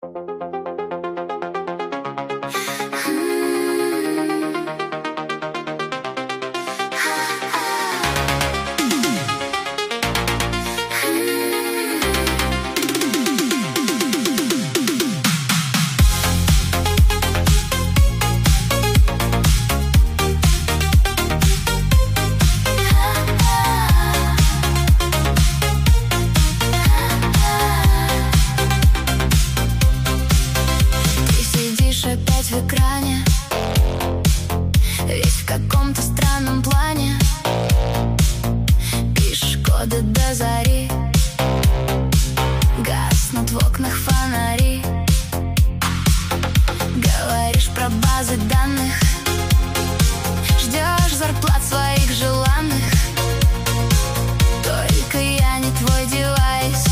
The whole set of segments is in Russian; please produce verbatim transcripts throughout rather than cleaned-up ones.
В экране, весь в каком-то странном плане. Пишешь коды до зари, гаснут в окнах фонари. Говоришь про базы данных, ждешь зарплат своих желанных. Только я не твой девайс,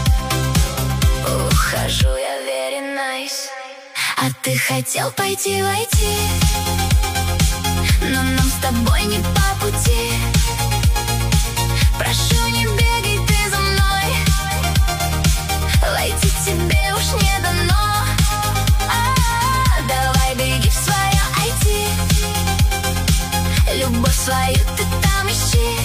ухожу я very nice. А ты хотел пойти в ай ти, но нам с тобой не по пути. Прошу, не бегай ты за мной, войти тебе уж не дано. А-а-а, давай беги в свое ай ти, любовь свою ты там ищи.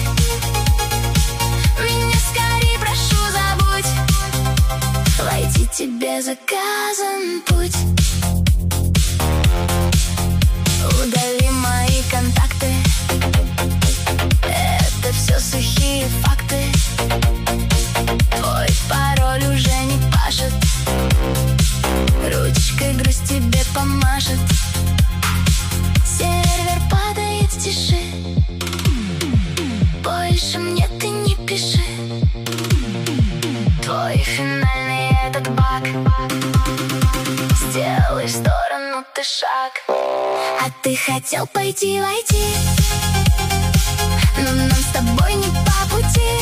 Меня скорей, прошу, забудь, войти тебе заказан путь. Удали мои контакты, это все сухие факты. Твой пароль уже не пашет, ручкой грусть тебе помашет. Сервер падает, тиши, больше мне ты не пиши. Твой финальный этот баг, сделай в сторону ты шаг. А ты хотел пойти в ай ти, но нам с тобой не по пути.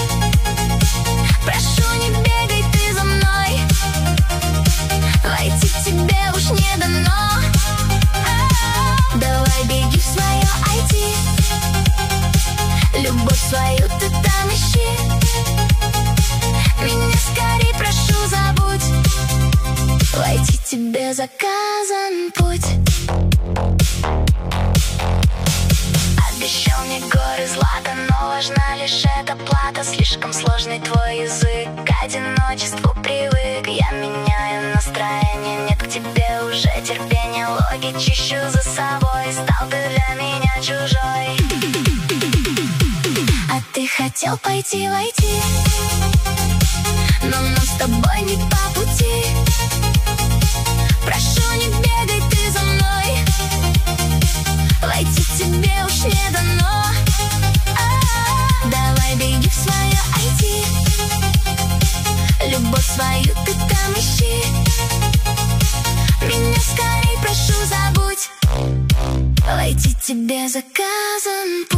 Прошу, не бегай ты за мной, войти тебе уж не дано. А-а-а, давай беги в свое ай ти, любовь свою ты там ищи. Меня скорей, прошу, забудь, войти тебе заказан путь. Обещал мне горы злата, но важна лишь эта плата. Слишком сложный твой язык, к одиночеству привык. Я меняю настроение, нет к тебе уже терпения. Логи чищу за собой, стал ты для меня чужой. А ты хотел пойти в ай ти, но нам с тобой не по пути. Прошу, не бегай ты за мной, войти тебе уж не дано. А-а-а, давай беги в свое ай ти, любовь свою ты там ищи. Меня скорей, прошу, забудь, войти тебе заказан.